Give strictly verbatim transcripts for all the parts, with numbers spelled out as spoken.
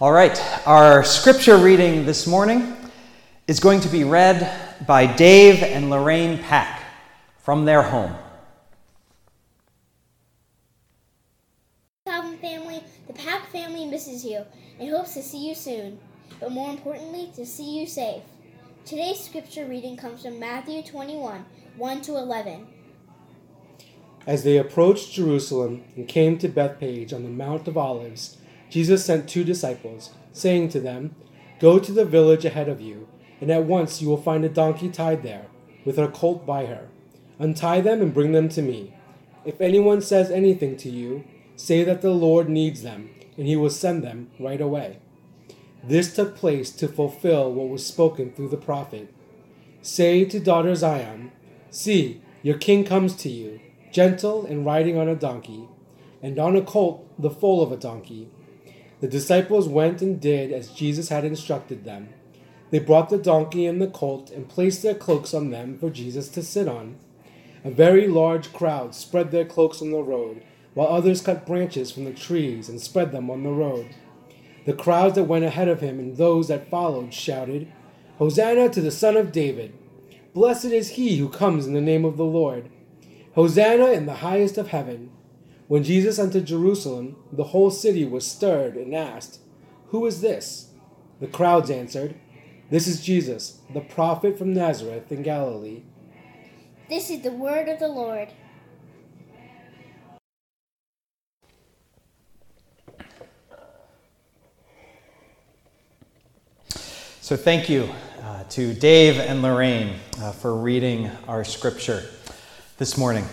All right, our scripture reading this morning is going to be read by Dave and Lorraine Pack from their home. Calvin family, the Pack family misses you and hopes to see you soon, but more importantly, to see you safe. Today's scripture reading comes from Matthew twenty-one, one to eleven. As they approached Jerusalem and came to Bethphage on the Mount of Olives, Jesus sent two disciples, saying to them, "Go to the village ahead of you, and at once you will find a donkey tied there, with her colt by her. Untie them and bring them to me. If anyone says anything to you, say that the Lord needs them, and he will send them right away." This took place to fulfill what was spoken through the prophet. "Say to daughter Zion, see, your king comes to you, gentle and riding on a donkey, and on a colt, the foal of a donkey." The disciples went and did as Jesus had instructed them. They brought the donkey and the colt and placed their cloaks on them for Jesus to sit on. A very large crowd spread their cloaks on the road, while others cut branches from the trees and spread them on the road. The crowds that went ahead of him and those that followed shouted, "Hosanna to the Son of David! Blessed is he who comes in the name of the Lord! Hosanna in the highest of heaven!" When Jesus entered Jerusalem, the whole city was stirred and asked, "Who is this?" The crowds answered, "This is Jesus, the prophet from Nazareth in Galilee." This is the word of the Lord. So thank you uh, to Dave and Lorraine uh, for reading our scripture this morning.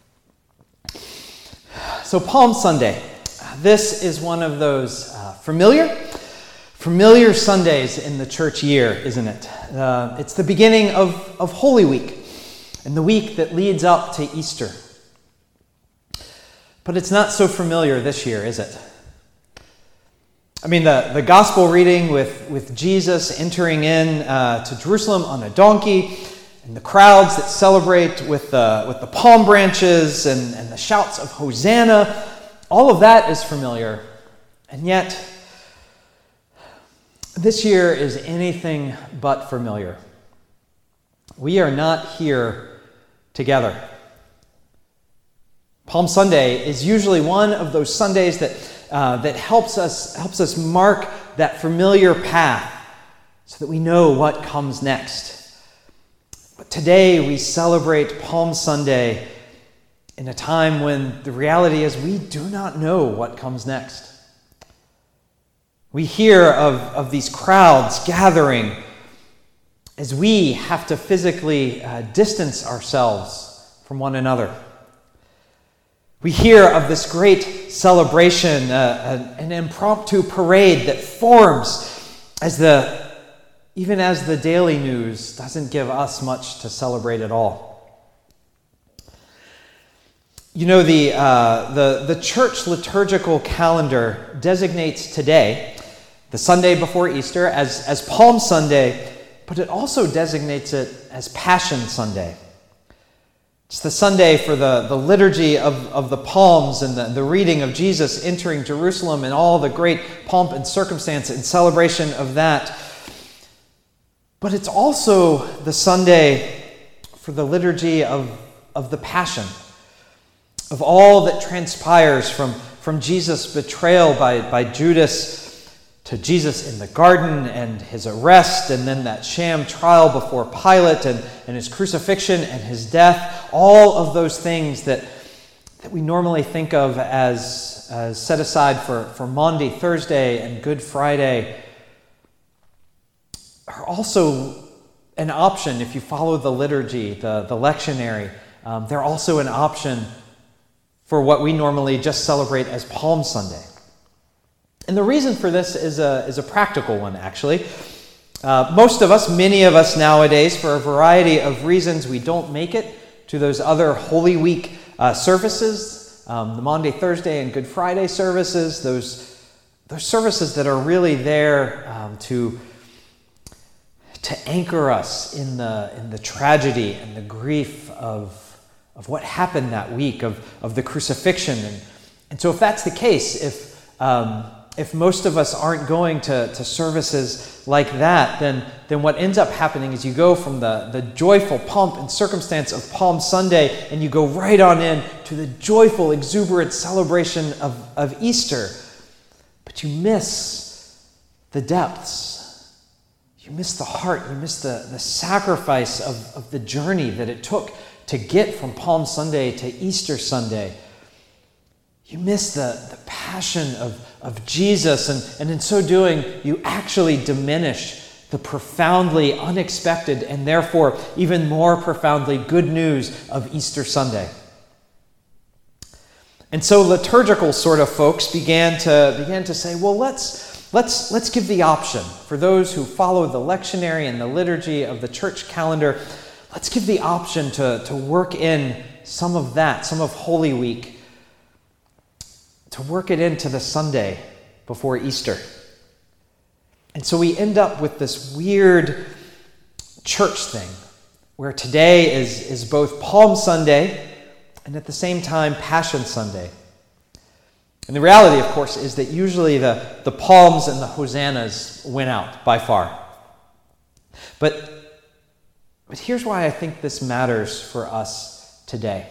So Palm Sunday, this is one of those uh, familiar, familiar Sundays in the church year, isn't it? Uh, it's the beginning of, of Holy Week, and the week that leads up to Easter. But it's not so familiar this year, is it? I mean, the, the gospel reading with, with Jesus entering in uh, to Jerusalem on a donkey, and the crowds that celebrate with the, with the palm branches and, and the shouts of Hosanna, all of that is familiar. And yet, this year is anything but familiar. We are not here together. Palm Sunday is usually one of those Sundays that uh, that helps us helps us mark that familiar path so that we know what comes next. But today we celebrate Palm Sunday in a time when the reality is we do not know what comes next. We hear of, of these crowds gathering as we have to physically uh, distance ourselves from one another. We hear of this great celebration, uh, an, an impromptu parade that forms as the even as the daily news doesn't give us much to celebrate at all. You know, the uh, the the church liturgical calendar designates today, the Sunday before Easter, as, as Palm Sunday, but it also designates it as Passion Sunday. It's the Sunday for the, the liturgy of, of the palms and the, the reading of Jesus entering Jerusalem and all the great pomp and circumstance and celebration of that. But it's also the Sunday for the liturgy of, of the Passion, of all that transpires from, from Jesus' betrayal by, by Judas to Jesus in the garden and his arrest and then that sham trial before Pilate and, and his crucifixion and his death. All of those things that, that we normally think of as, as set aside for, for Maundy Thursday and Good Friday are also an option if you follow the liturgy, the, the lectionary. Um, they're also an option for what we normally just celebrate as Palm Sunday. And the reason for this is a, is a practical one, actually. Uh, most of us, many of us nowadays, for a variety of reasons, we don't make it to those other Holy Week uh, services, um, the Maundy, Thursday, and Good Friday services, those, those services that are really there um, to to anchor us in the in the tragedy and the grief of, of what happened that week, of, of the crucifixion. And, and so if that's the case, if um, if most of us aren't going to, to services like that, then, then what ends up happening is you go from the, the joyful pomp and circumstance of Palm Sunday and you go right on in to the joyful, exuberant celebration of, of Easter. But you miss the depths. You miss the heart. You miss the, the sacrifice of, of the journey that it took to get from Palm Sunday to Easter Sunday. You miss the, the passion of, of Jesus, and, and in so doing, you actually diminish the profoundly unexpected and therefore even more profoundly good news of Easter Sunday. And so liturgical sort of folks began to, began to say, well, let's, let's, let's give the option for those who follow the lectionary and the liturgy of the church calendar. Let's give the option to, to work in some of that, some of Holy Week, to work it into the Sunday before Easter. And so we end up with this weird church thing where today is, is both Palm Sunday and at the same time Passion Sunday. And the reality, of course, is that usually the, the palms and the hosannas win out by far. But, but here's why I think this matters for us today.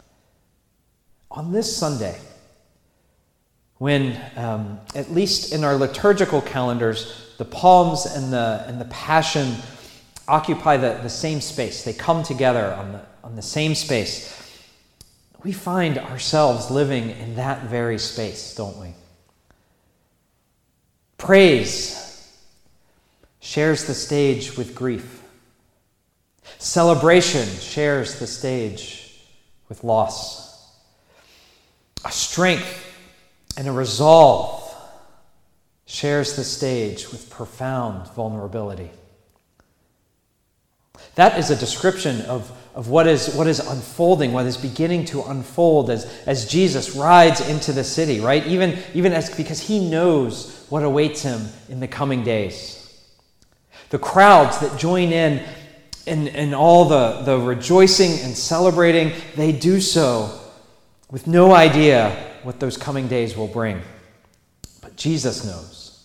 On this Sunday, when, um, at least in our liturgical calendars, the palms and the and the passion occupy the, the same space. They come together on the, on the same space. We find ourselves living in that very space, don't we? Praise shares the stage with grief. Celebration shares the stage with loss. A strength and a resolve shares the stage with profound vulnerability. That is a description of, of what is what is unfolding, what is beginning to unfold as, as Jesus rides into the city, right? Even, even as because he knows what awaits him in the coming days. The crowds that join in in, in all the, the rejoicing and celebrating, they do so with no idea what those coming days will bring. But Jesus knows.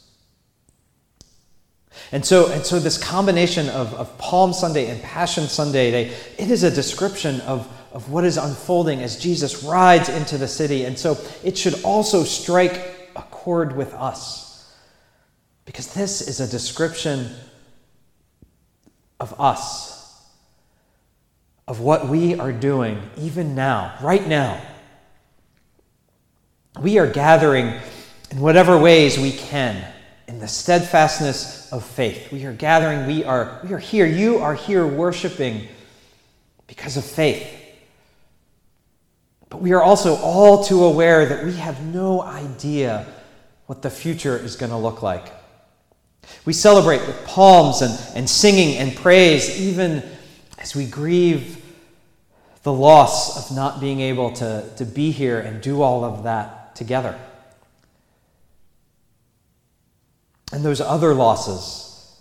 And so, and so this combination of, of Palm Sunday and Passion Sunday, they, it is a description of, of what is unfolding as Jesus rides into the city. And so it should also strike a chord with us, because this is a description of us, of what we are doing even now, right now. We are gathering in whatever ways we can in the steadfastness of faith. We are gathering, we are, we are here. You are here worshiping because of faith. But we are also all too aware that we have no idea what the future is going to look like. We celebrate with palms and, and singing and praise, even as we grieve the loss of not being able to, to be here and do all of that together. And those other losses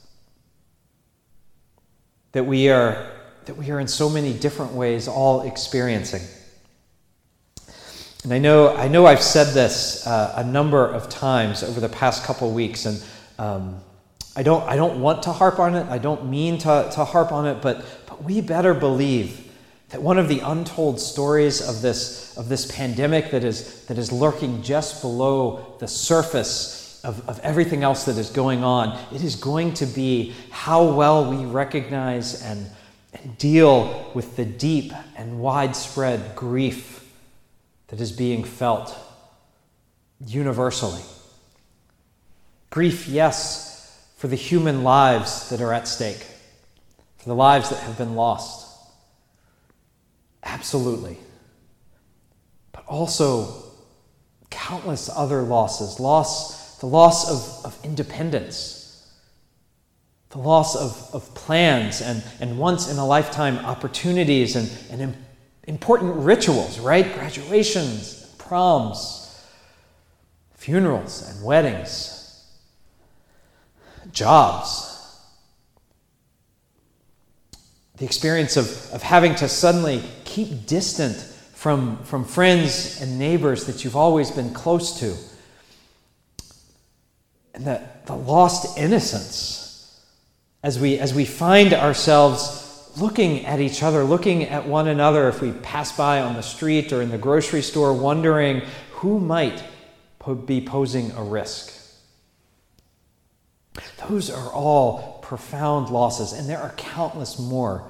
that we are that we are in so many different ways all experiencing. And I know I know I've said this uh, a number of times over the past couple of weeks, and um, I don't I don't want to harp on it. I don't mean to, to harp on it, but but we better believe that one of the untold stories of this of this pandemic that is that is lurking just below the surface Of, of everything else that is going on, it is going to be how well we recognize and, and deal with the deep and widespread grief that is being felt universally. Grief, yes, for the human lives that are at stake, for the lives that have been lost. Absolutely. But also countless other losses, loss The loss of, of independence, the loss of, of plans and, and once-in-a-lifetime opportunities and, and im- important rituals, right? Graduations, proms, funerals and weddings, jobs. The experience of, of having to suddenly keep distant from, from friends and neighbors that you've always been close to. and the, the lost innocence as we, as we find ourselves looking at each other, looking at one another if we pass by on the street or in the grocery store, wondering who might po- be posing a risk. Those are all profound losses, and there are countless more.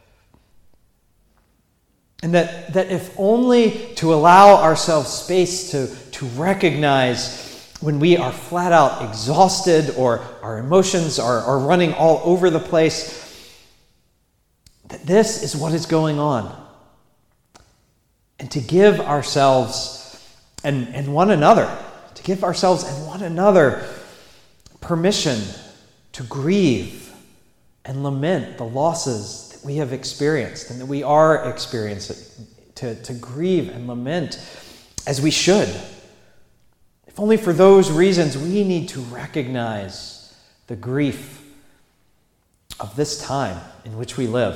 And that, that if only to allow ourselves space to, to recognize when we are flat out exhausted or our emotions are, are running all over the place, that this is what is going on. And to give ourselves and, and one another, to give ourselves and one another permission to grieve and lament the losses that we have experienced and that we are experiencing, to, to grieve and lament as we should. If only for those reasons, we need to recognize the grief of this time in which we live.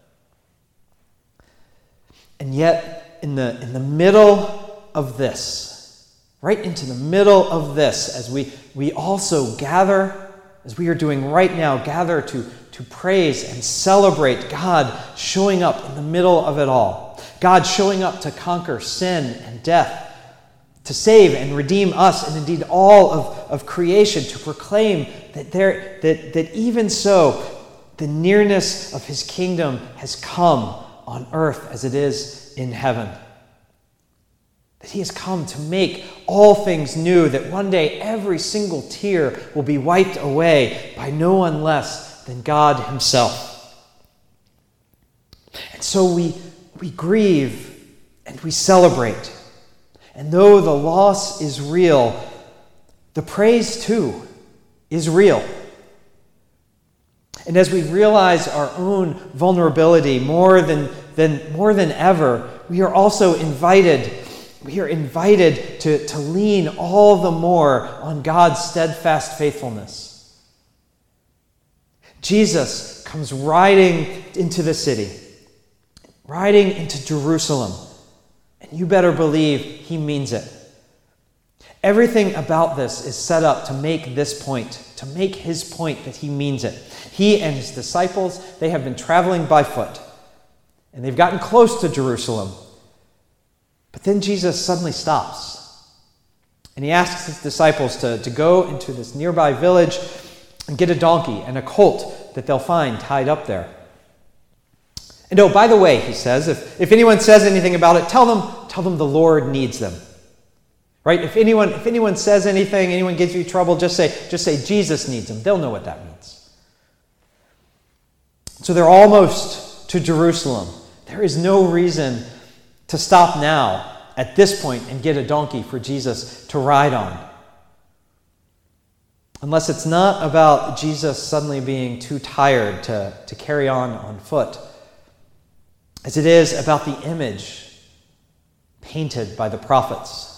And yet, in the, in the middle of this, right into the middle of this, as we, we also gather, as we are doing right now, gather to, to praise and celebrate God showing up in the middle of it all. God showing up to conquer sin and death, to save and redeem us, and indeed all of, of creation, to proclaim that, there, that, that even so, the nearness of his kingdom has come on earth as it is in heaven. That he has come to make all things new, that one day every single tear will be wiped away by no one less than God himself. And so we, we grieve and we celebrate. And though the loss is real, the praise too is real. And as we realize our own vulnerability more than, than, more than ever, we are also invited We are invited to, to lean all the more on God's steadfast faithfulness. Jesus comes riding into the city, riding into Jerusalem, and you better believe he means it. Everything about this is set up to make this point, to make his point that he means it. He and his disciples, they have been traveling by foot, and they've gotten close to Jerusalem. But then Jesus suddenly stops, and he asks his disciples to, to go into this nearby village and get a donkey and a colt that they'll find tied up there. And oh, by the way, he says, if, if anyone says anything about it, tell them, tell them the Lord needs them. Right? If anyone, if anyone says anything, anyone gives you trouble, just say, just say Jesus needs them. They'll know what that means. So they're almost to Jerusalem. There is no reason to stop now at this point and get a donkey for Jesus to ride on. Unless it's not about Jesus suddenly being too tired to, to carry on on foot, as it is about the image painted by the prophets.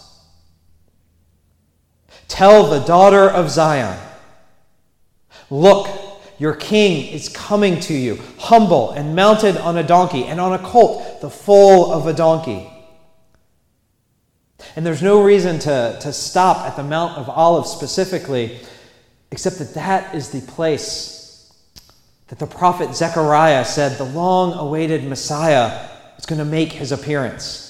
Tell the daughter of Zion, look, your king is coming to you, humble and mounted on a donkey, and on a colt, the foal of a donkey. And there's no reason to, to stop at the Mount of Olives specifically, except that that is the place that the prophet Zechariah said the long-awaited Messiah is going to make his appearance.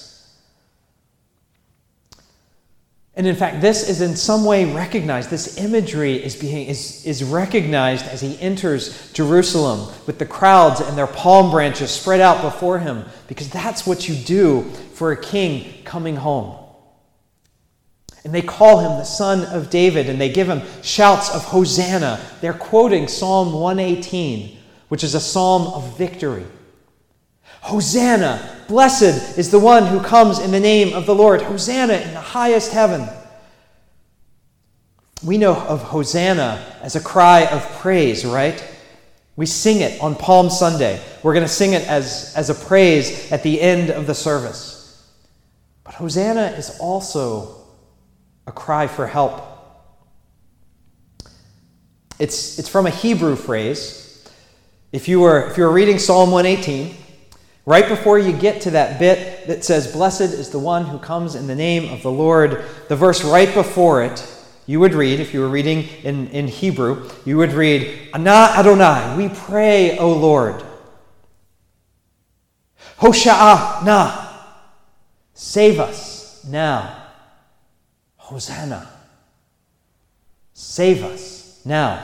And in fact, this is in some way recognized. This imagery is being is, is recognized as he enters Jerusalem with the crowds and their palm branches spread out before him, because that's what you do for a king coming home. And they call him the Son of David, and they give him shouts of Hosanna. They're quoting Psalm one eighteen, which is a psalm of victory. Hosanna, blessed is the one who comes in the name of the Lord. Hosanna in the highest heaven. We know of Hosanna as a cry of praise, right? We sing it on Palm Sunday. We're going to sing it as, as a praise at the end of the service. But Hosanna is also a cry for help. It's, it's from a Hebrew phrase. If you were, if you were reading Psalm one eighteen, right before you get to that bit that says, blessed is the one who comes in the name of the Lord, the verse right before it, you would read, if you were reading in, in Hebrew, you would read, Ana Adonai, we pray, O Lord. Hosha'ana, save us now. Hosanna, save us now.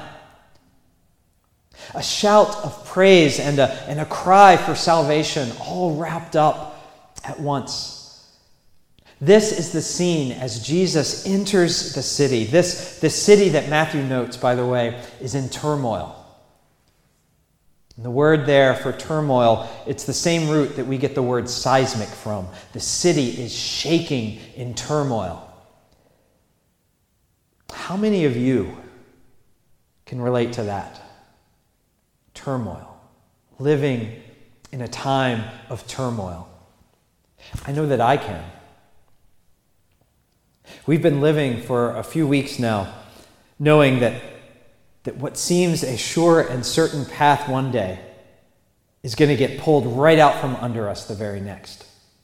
A shout of praise and a, and a cry for salvation, all wrapped up at once. This is the scene as Jesus enters the city. This, this city that Matthew notes, by the way, is in turmoil. And the word there for turmoil, it's the same root that we get the word seismic from. The city is shaking in turmoil. How many of you can relate to that? Turmoil. Living in a time of turmoil. I know that I can. We've been living for a few weeks now, knowing that, that what seems a sure and certain path one day is going to get pulled right out from under us the very next.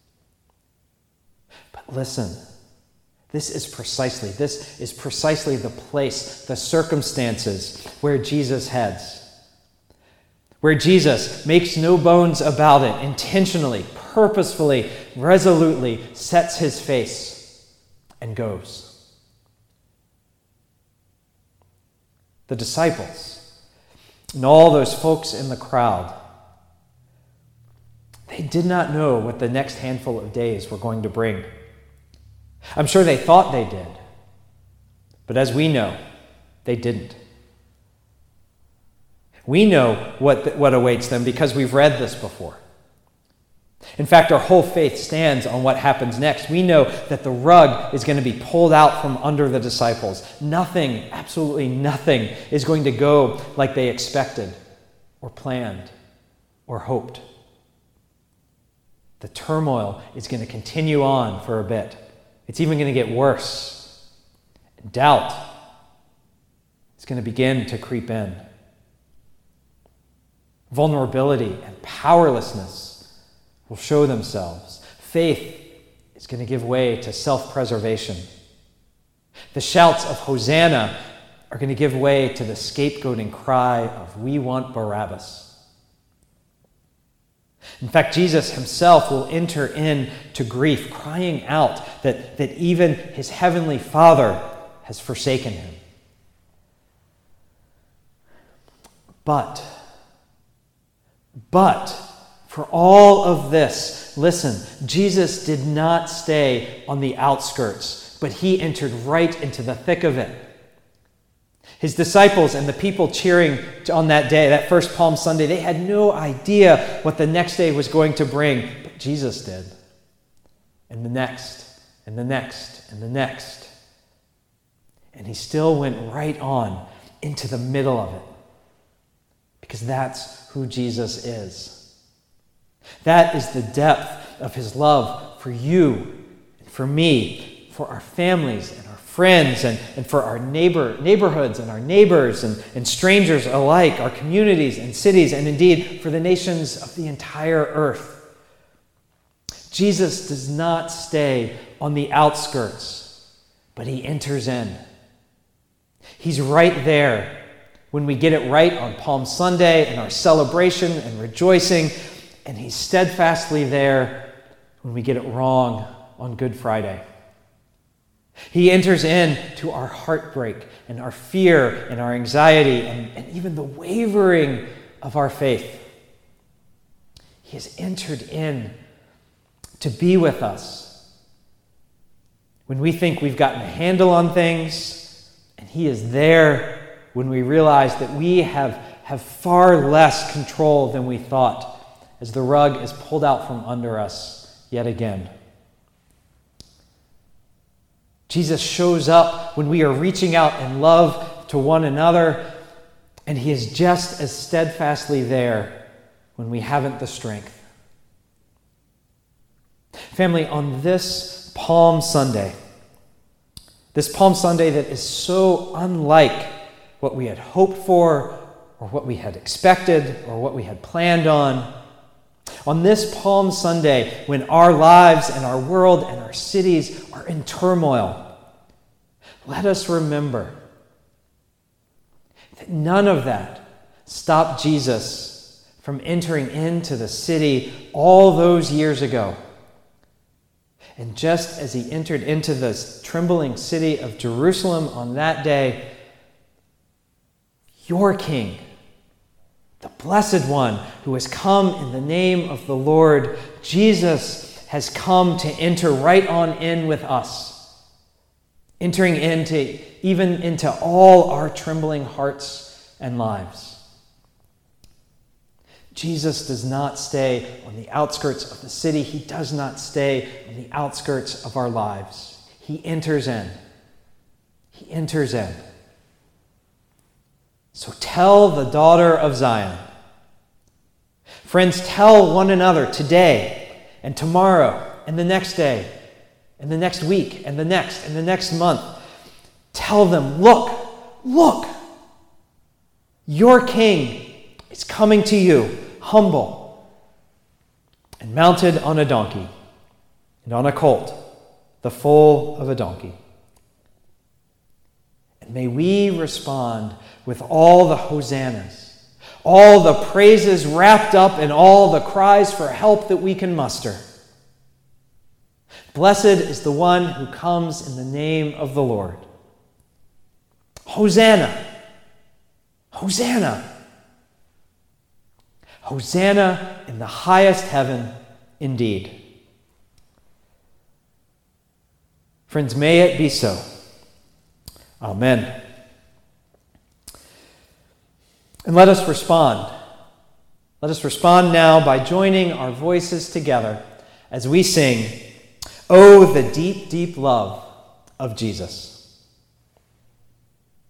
But listen, this is precisely, this is precisely the place, the circumstances where Jesus heads. Where Jesus makes no bones about it, intentionally, purposefully, resolutely sets his face and goes. The disciples and all those folks in the crowd, they did not know what the next handful of days were going to bring. I'm sure they thought they did, but as we know, they didn't. We know what, what awaits them because we've read this before. In fact, our whole faith stands on what happens next. We know that the rug is going to be pulled out from under the disciples. Nothing, absolutely nothing, is going to go like they expected or planned or hoped. The turmoil is going to continue on for a bit. It's even going to get worse. Doubt is going to begin to creep in. Vulnerability and powerlessness will show themselves. Faith is going to give way to self-preservation. The shouts of Hosanna are going to give way to the scapegoating cry of, we want Barabbas. In fact, Jesus himself will enter into grief, crying out that, that even his heavenly Father has forsaken him. But But for all of this, listen, Jesus did not stay on the outskirts, but he entered right into the thick of it. His disciples and the people cheering on that day, that first Palm Sunday, they had no idea what the next day was going to bring, but Jesus did. And the next, and the next, and the next. And he still went right on into the middle of it, because that's who Jesus is. That is the depth of his love for you and for me, for our families and our friends, and, and for our neighbor neighborhoods and our neighbors and, and strangers alike, our communities and cities, and indeed for the nations of the entire earth. Jesus does not stay on the outskirts, but he enters in. He's right there when we get it right on Palm Sunday and our celebration and rejoicing, and he's steadfastly there when we get it wrong on Good Friday. He enters into our heartbreak and our fear and our anxiety and, and even the wavering of our faith. He has entered in to be with us when we think we've gotten a handle on things, and he is there when we realize that we have, have far less control than we thought as the rug is pulled out from under us yet again. Jesus shows up when we are reaching out in love to one another, and he is just as steadfastly there when we haven't the strength. Family, on this Palm Sunday, this Palm Sunday that is so unlike what we had hoped for, or what we had expected, or what we had planned on, on this Palm Sunday, when our lives and our world and our cities are in turmoil, let us remember that none of that stopped Jesus from entering into the city all those years ago. And just as he entered into the trembling city of Jerusalem on that day, your King, the Blessed One who has come in the name of the Lord, Jesus, has come to enter right on in with us, entering into even into all our trembling hearts and lives. Jesus does not stay on the outskirts of the city. He does not stay on the outskirts of our lives. He enters in. He enters in. So tell the daughter of Zion. Friends, tell one another today and tomorrow and the next day and the next week and the next and the next month. Tell them, look, look, your King is coming to you, humble and mounted on a donkey and on a colt, the foal of a donkey. And may we respond with all the hosannas, all the praises wrapped up in all the cries for help that we can muster. Blessed is the one who comes in the name of the Lord. Hosanna! Hosanna! Hosanna in the highest heaven indeed. Friends, may it be so. Amen. And let us respond. Let us respond now by joining our voices together as we sing, "Oh, the deep, deep love of Jesus."